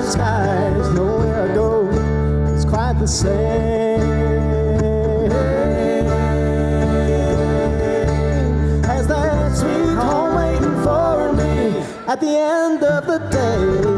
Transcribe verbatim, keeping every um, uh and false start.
skies, nowhere I go is quite the same as that sweet home waiting for me at the end of the day.